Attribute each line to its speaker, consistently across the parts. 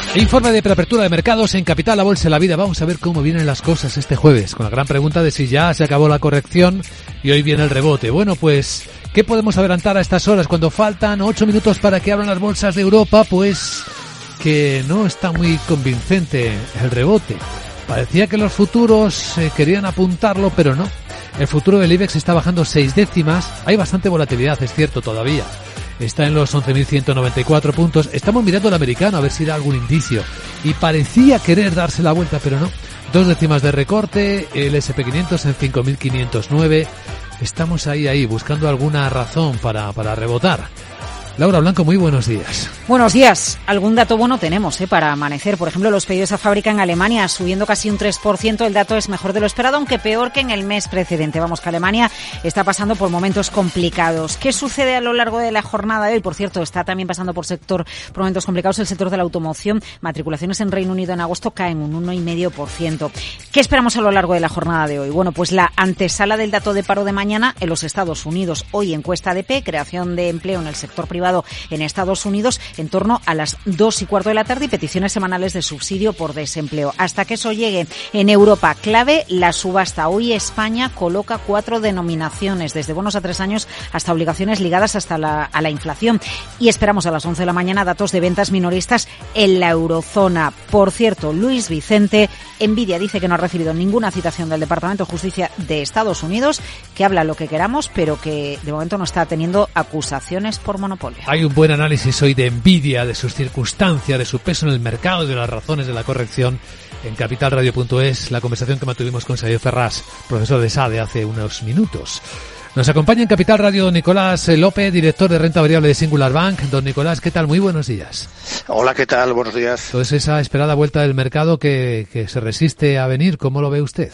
Speaker 1: Informe de preapertura de mercados en Capital, la Bolsa y la Vida. Vamos a ver cómo vienen las cosas este jueves, con la gran pregunta de si ya se acabó la corrección y hoy viene el rebote. Bueno, pues, ¿qué podemos adelantar a estas horas cuando faltan 8 minutos para que abran las bolsas de Europa? Pues que no está muy convincente el rebote. Parecía que los futuros querían apuntarlo, pero no. El futuro del IBEX está bajando 6 décimas. Hay bastante volatilidad, es cierto, todavía. Está en los 11.194 puntos. Estamos mirando el americano a ver si da algún indicio. Y parecía querer darse la vuelta, pero no. 2 décimas de recorte, el SP500 en 5.509. Estamos ahí, buscando alguna razón para rebotar. Laura Blanco, muy buenos días.
Speaker 2: Buenos días. Algún dato bueno tenemos para amanecer. Por ejemplo, los pedidos a fábrica en Alemania subiendo casi un 3%. El dato es mejor de lo esperado, aunque peor que en el mes precedente. Vamos, que Alemania está pasando por momentos complicados. ¿Qué sucede a lo largo de la jornada de hoy? Por cierto, está también pasando por momentos complicados el sector de la automoción. Matriculaciones en Reino Unido en agosto caen un 1,5%. ¿Qué esperamos a lo largo de la jornada de hoy? Bueno, pues la antesala del dato de paro de mañana en los Estados Unidos. Hoy encuesta ADP, creación de empleo en el sector privado en Estados Unidos en torno a las 2:15 de la tarde y peticiones semanales de subsidio por desempleo. Hasta que eso llegue en Europa, clave la subasta. Hoy España coloca 4 denominaciones, desde bonos a 3 años hasta obligaciones ligadas a la inflación. Y esperamos a las 11 de la mañana datos de ventas minoristas en la eurozona. Por cierto, Luis Vicente, Nvidia dice que no ha recibido ninguna citación del Departamento de Justicia de Estados Unidos, que habla lo que queramos, pero que de momento no está teniendo acusaciones por monopolio.
Speaker 1: Hay un buen análisis hoy de Nvidia, de sus circunstancias, de su peso en el mercado y de las razones de la corrección en capitalradio.es, la conversación que mantuvimos con Xavier Ferrás, profesor de SADE, hace unos minutos. Nos acompaña en Capital Radio don Nicolás López, director de renta variable de Singular Bank. Don Nicolás, ¿qué tal? Muy buenos días.
Speaker 3: Hola, ¿qué tal? Buenos días.
Speaker 1: Entonces, esa esperada vuelta del mercado que se resiste a venir, ¿cómo lo ve usted?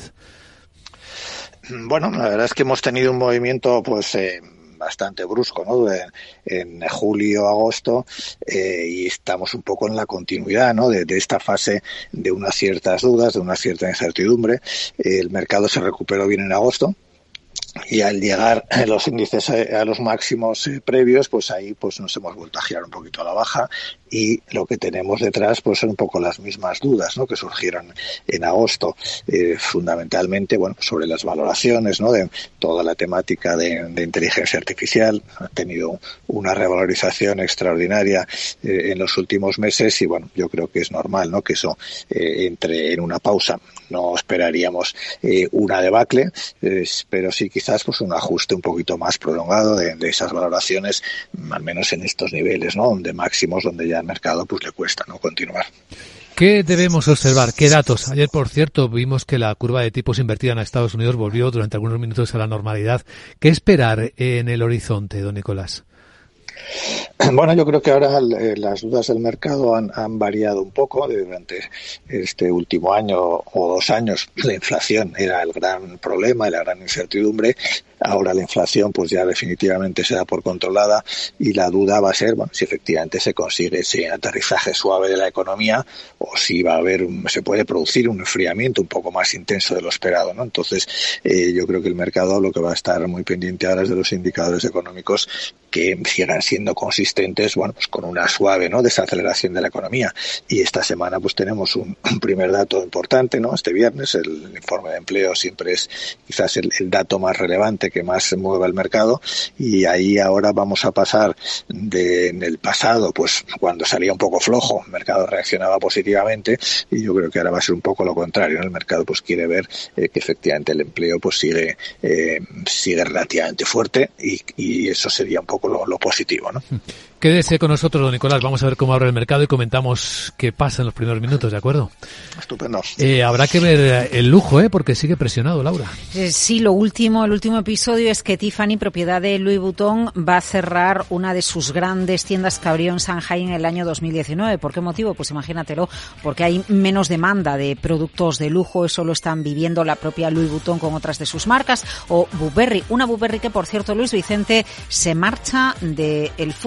Speaker 3: Bueno, la verdad es que hemos tenido un movimiento, bastante brusco, ¿no? En julio, agosto, y estamos un poco en la continuidad, ¿no? De esta fase de unas ciertas dudas, de una cierta incertidumbre. El mercado se recuperó bien en agosto. Y al llegar los índices a los máximos previos, pues ahí nos hemos vuelto a girar un poquito a la baja, y lo que tenemos detrás pues son un poco las mismas dudas, ¿no? Que surgieron en agosto, fundamentalmente sobre las valoraciones, ¿no? De toda la temática de inteligencia artificial. Ha tenido una revalorización extraordinaria en los últimos meses, y yo creo que es normal, ¿no? Que eso entre en una pausa. No esperaríamos una debacle, pero sí quizás un ajuste un poquito más prolongado de esas valoraciones, al menos en estos niveles, ¿no? De máximos, donde ya el mercado le cuesta, ¿no? Continuar.
Speaker 1: ¿Qué debemos observar? ¿Qué datos? Ayer, por cierto, vimos que la curva de tipos invertida en Estados Unidos volvió durante algunos minutos a la normalidad. ¿Qué esperar en el horizonte, don Nicolás?
Speaker 3: Bueno, yo creo que ahora las dudas del mercado han variado un poco durante este último año o 2 años. La inflación era el gran problema y la gran incertidumbre. Ahora la inflación ya definitivamente se da por controlada, y la duda va a ser si efectivamente se consigue ese aterrizaje suave de la economía, o si se puede producir un enfriamiento un poco más intenso de lo esperado, ¿no? Entonces, yo creo que el mercado lo que va a estar muy pendiente ahora es de los indicadores económicos que sigan siendo consistentes, con una suave, ¿no? Desaceleración de la economía. Y esta semana tenemos un primer dato importante, ¿no? Este viernes el informe de empleo siempre es quizás el dato más relevante que más mueve el mercado, y ahí ahora vamos a pasar en el pasado, cuando salía un poco flojo, el mercado reaccionaba positivamente, y yo creo que ahora va a ser un poco lo contrario, ¿no? El mercado quiere ver que efectivamente el empleo sigue relativamente fuerte, y eso sería un poco lo positivo, ¿no?
Speaker 1: Quédese con nosotros, don Nicolás. Vamos a ver cómo abre el mercado y comentamos qué pasa en los primeros minutos, ¿de acuerdo?
Speaker 3: Estupendo.
Speaker 1: Habrá que ver el lujo, porque sigue presionado, Laura.
Speaker 2: Sí, el último episodio es que Tiffany, propiedad de Louis Vuitton, va a cerrar una de sus grandes tiendas que abrió en Shanghai en el año 2019. ¿Por qué motivo? Pues imagínatelo, porque hay menos demanda de productos de lujo. Eso lo están viviendo la propia Louis Vuitton con otras de sus marcas. O Burberry, una Burberry que, por cierto, Luis Vicente, se marcha del FTSE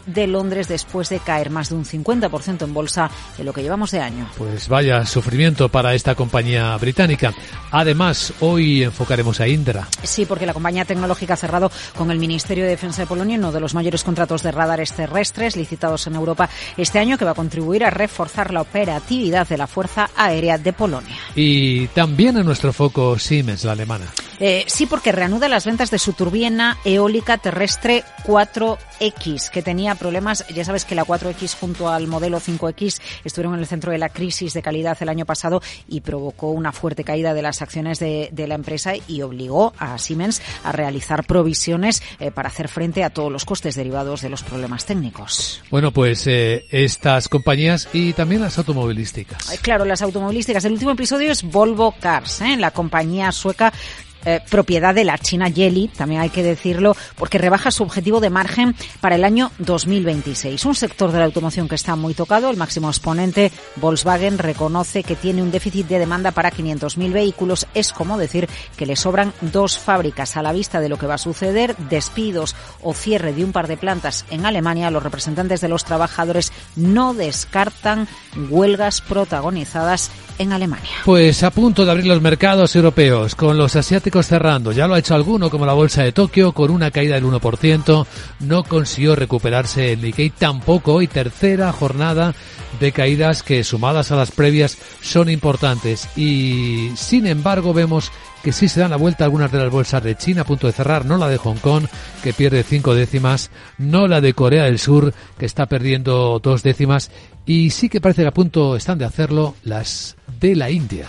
Speaker 2: de Londres después de caer más de un 50% en bolsa en lo que llevamos de año.
Speaker 1: Pues vaya sufrimiento para esta compañía británica. Además, hoy enfocaremos a Indra.
Speaker 2: Sí, porque la compañía tecnológica ha cerrado con el Ministerio de Defensa de Polonia uno de los mayores contratos de radares terrestres licitados en Europa este año, que va a contribuir a reforzar la operatividad de la Fuerza Aérea de Polonia.
Speaker 1: Y también en nuestro foco Siemens, la alemana.
Speaker 2: Sí, porque reanuda las ventas de su turbina eólica terrestre 4X, que tenía problemas. Ya sabes que la 4X junto al modelo 5X estuvieron en el centro de la crisis de calidad el año pasado y provocó una fuerte caída de las acciones de la empresa y obligó a Siemens a realizar provisiones para hacer frente a todos los costes derivados de los problemas técnicos.
Speaker 1: Bueno, pues estas compañías y también las automovilísticas.
Speaker 2: Claro, las automovilísticas. El último episodio es Volvo Cars, la compañía sueca propiedad de la china Geely, también hay que decirlo, porque rebaja su objetivo de margen para el año 2026. Un sector de la automoción que está muy tocado. El máximo exponente, Volkswagen, reconoce que tiene un déficit de demanda para 500.000 vehículos. Es como decir que le sobran 2 fábricas. A la vista de lo que va a suceder, despidos o cierre de un par de plantas en Alemania, los representantes de los trabajadores no descartan huelgas protagonizadas en Alemania.
Speaker 1: Pues a punto de abrir los mercados europeos, con los asiáticos cerrando. Ya lo ha hecho alguno, como la bolsa de Tokio, con una caída del 1%. No consiguió recuperarse el Nikkei tampoco. Hoy tercera jornada de caídas que, sumadas a las previas, son importantes. Y sin embargo vemos que sí se dan la vuelta algunas de las bolsas de China a punto de cerrar, no la de Hong Kong, que pierde 5 décimas, no la de Corea del Sur, que está perdiendo 2 décimas, y sí que parece que a punto están de hacerlo las de la India.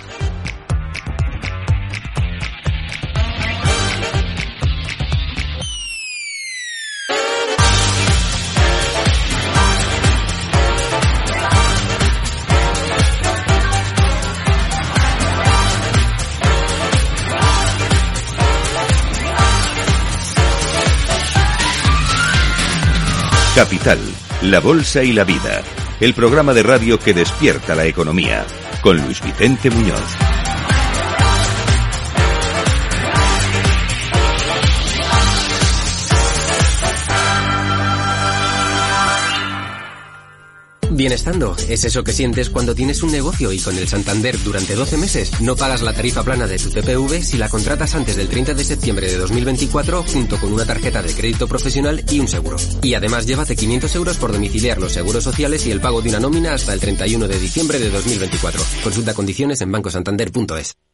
Speaker 4: Capital, la bolsa y la vida. El programa de radio que despierta la economía. Con Luis Vicente Muñoz.
Speaker 5: Bienestando es eso que sientes cuando tienes un negocio y con el Santander durante 12 meses no pagas la tarifa plana de tu TPV si la contratas antes del 30 de septiembre de 2024 junto con una tarjeta de crédito profesional y un seguro. Y además llévate 500 euros por domiciliar los seguros sociales y el pago de una nómina hasta el 31 de diciembre de 2024. Consulta condiciones en bancosantander.es.